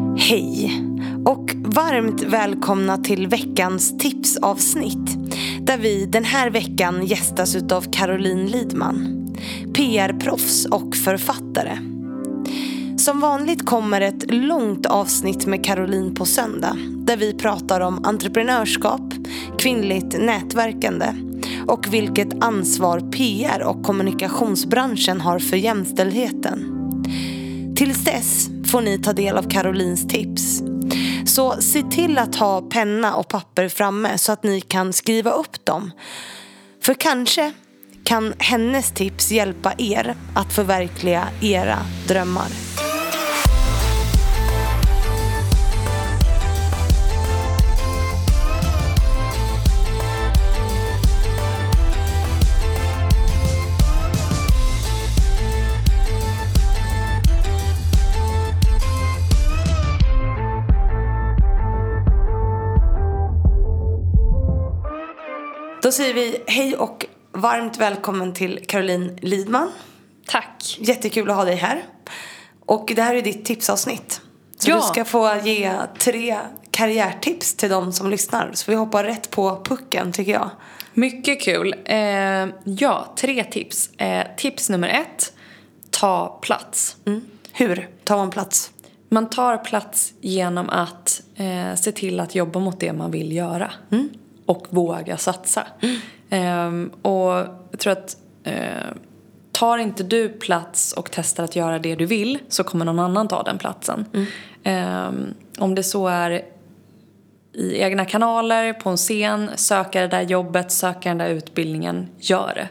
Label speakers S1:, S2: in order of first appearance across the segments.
S1: Hej och varmt välkomna till veckans tipsavsnitt där vi den här veckan gästas av Caroline Lidman, PR-proffs och författare. Som vanligt kommer ett långt avsnitt med Caroline på söndag där vi pratar om entreprenörskap, kvinnligt nätverkande och vilket ansvar PR och kommunikationsbranschen har för jämställdheten. Tills dess får ni ta del av Carolines tips. Så se till att ha penna och papper framme så att ni kan skriva upp dem. För kanske kan hennes tips hjälpa er att förverkliga era drömmar. Då säger vi hej och varmt välkommen till Caroline Lidman.
S2: Tack.
S1: Jättekul att ha dig här. Och det här är ditt tipsavsnitt. Så du ska få ge 3 karriärtips till de som lyssnar. Så vi hoppar rätt på pucken tycker jag.
S2: Mycket kul. 3 tips. Tips nummer 1. Ta plats.
S1: Hur tar man plats?
S2: Man tar plats genom att se till att jobba mot det man vill göra. Och våga satsa. Och jag tror att tar inte du plats och testar att göra det du vill så kommer någon annan ta den platsen. Om det så är i egna kanaler, på en scen, söka det där jobbet, söka den där utbildningen, gör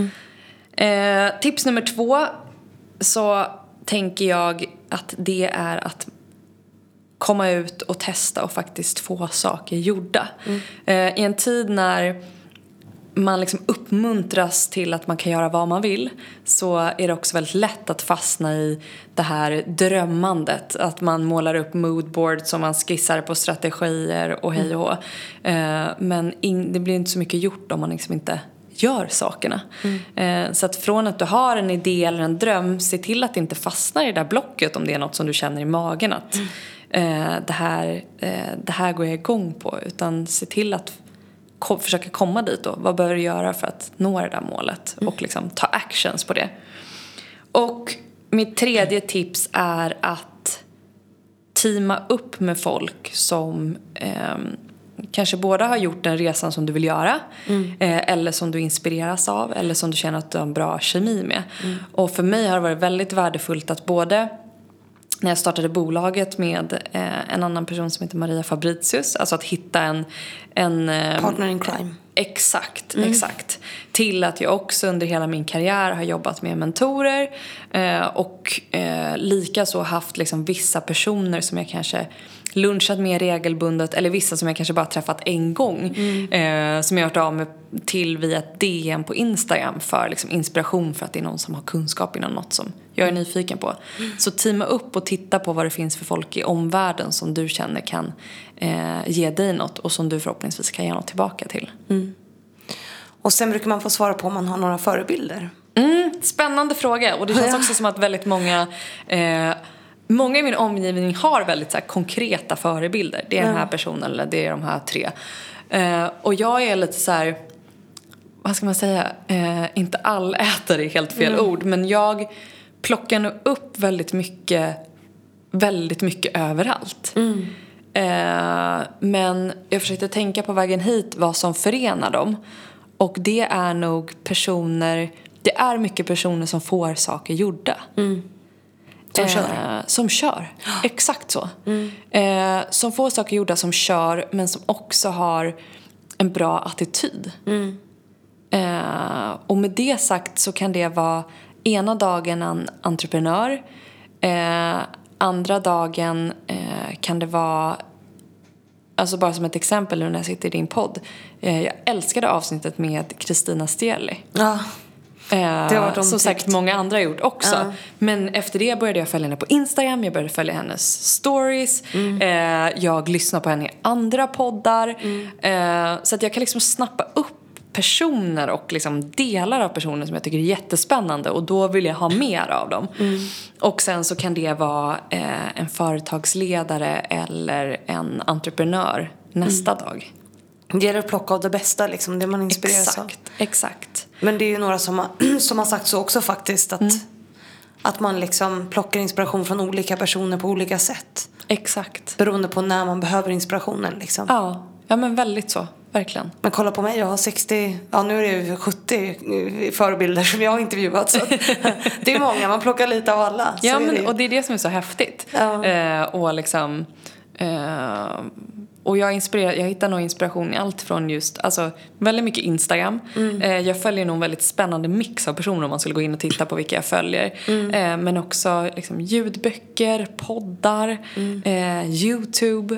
S2: det. Tips nummer 2 så tänker jag att det är att komma ut och testa och faktiskt få saker gjorda. I en tid när man liksom uppmuntras till att man kan göra vad man vill så är det också väldigt lätt att fastna i det här drömmandet. Att man målar upp moodboards som man skissar på strategier och hej och hå. Men det blir inte så mycket gjort om man liksom inte gör sakerna. Så att från att du har en idé eller en dröm, se till att inte fastna i det där blocket om det är något som du känner i magen att det här går jag igång på, utan se till att försöka komma dit då. Vad behöver du göra för att nå det där målet och liksom ta actions på det. Och mitt 3:e tips är att teama upp med folk som kanske båda har gjort den resan som du vill göra eller som du inspireras av eller som du känner att du har en bra kemi med. Och för mig har det varit väldigt värdefullt att både när jag startade bolaget med en annan person som heter Maria Fabricius, alltså att hitta en
S1: partner in crime.
S2: Exakt. Till att jag också under hela min karriär har jobbat med mentorer och lika så haft liksom vissa personer som jag kanske lunchat med regelbundet eller vissa som jag kanske bara träffat en gång som jag har hört av mig till via ett DM på Instagram för liksom inspiration för att det är någon som har kunskap inom något som jag är nyfiken på. Så teama upp och titta på vad det finns för folk i omvärlden som du känner kan ge dig något och som du förhoppningsvis kan ge något tillbaka till.
S1: Och sen brukar man få svara på om man har några förebilder.
S2: Spännande fråga. Och det känns också som att väldigt många i min omgivning har väldigt så här konkreta förebilder. Det är den här personen eller det är de här 3. Och jag är lite så här, vad ska man säga, inte allätare är helt fel ord, men jag plockar nog upp väldigt mycket överallt. Men jag försökte tänka på vägen hit vad som förenar dem. Och det är nog det är mycket personer som får saker gjorda. Som kör. Exakt så. Som får saker gjorda, som kör, men som också har en bra attityd. Och med det sagt så kan det vara ena dagen en entreprenör, andra dagen kan det vara, alltså bara som ett exempel nu när jag sitter i din podd, jag älskade avsnittet med Kristina Stierli. Det var som sagt många andra har gjort också. Men efter det började jag följa henne på Instagram. Jag började följa hennes stories. Jag lyssnar på henne i andra poddar. Så att jag kan liksom snappa upp personer och liksom delar av personer som jag tycker är jättespännande, och då vill jag ha mer av dem. Och sen så kan det vara en företagsledare eller en entreprenör nästa dag.
S1: Det gäller att plocka av det bästa, liksom, det man inspireras av.
S2: Exakt.
S1: Men det är ju några som har sagt så också faktiskt, att man liksom plockar inspiration från olika personer på olika sätt.
S2: Exakt.
S1: Beroende på när man behöver inspirationen liksom.
S2: Ja, men väldigt så. Verkligen.
S1: Men kolla på mig, jag har 60, nu är det 70 förebilder som jag har intervjuat. Så det är många, man plockar lite av alla.
S2: Ja, men, och det är det som är så häftigt.
S1: Ja.
S2: Och liksom... Och jag hittar nog inspiration i allt från just, alltså väldigt mycket Instagram. Jag följer nog en väldigt spännande mix av personer om man skulle gå in och titta på vilka jag följer. Men också liksom ljudböcker, poddar, YouTube.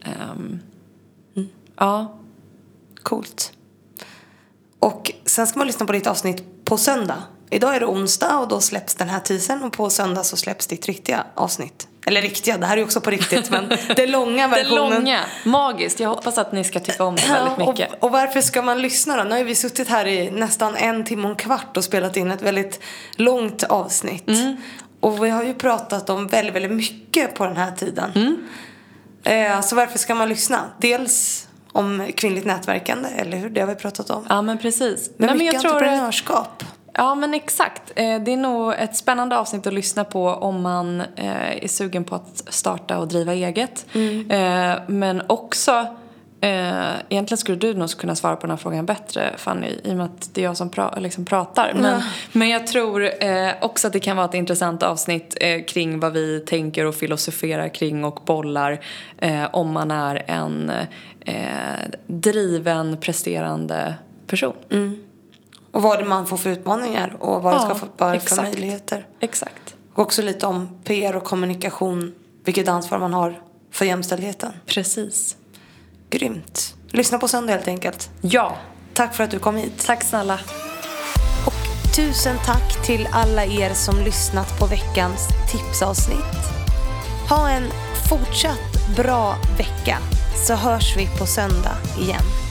S2: Ja.
S1: Coolt. Och sen ska man lyssna på ditt avsnitt på söndag. Idag är det onsdag och då släpps den här teasern, och på söndag så släpps ditt riktiga avsnitt. Eller riktiga, det här är ju också på riktigt, men det långa versionen.
S2: Det långa, magiskt. Jag hoppas att ni ska tycka om det väldigt mycket.
S1: Och varför ska man lyssna då? Nu har vi suttit här i nästan 1 timme och en kvart och spelat in ett väldigt långt avsnitt. Och vi har ju pratat om väldigt, väldigt mycket på den här tiden. Så varför ska man lyssna? Dels om kvinnligt nätverkande, eller hur? Det har vi pratat om.
S2: Ja, men precis.
S1: Men mycket entreprenörskap.
S2: Ja, men exakt. Det är nog ett spännande avsnitt att lyssna på om man är sugen på att starta och driva eget. Men också, egentligen skulle du nog kunna svara på den här frågan bättre, Fanny, i och med att det är jag som pratar. Men jag tror också att det kan vara ett intressant avsnitt kring vad vi tänker och filosoferar kring och bollar om man är en driven, presterande person.
S1: Och vad det man får för utmaningar och vad det ska vara för möjligheter.
S2: Exakt.
S1: Och också lite om PR och kommunikation, vilket ansvar man har för jämställdheten.
S2: Precis.
S1: Grymt. Lyssna på söndag helt enkelt.
S2: Ja.
S1: Tack för att du kom hit.
S2: Tack snälla.
S1: Och tusen tack till alla er som lyssnat på veckans tipsavsnitt. Ha en fortsatt bra vecka, så hörs vi på söndag igen.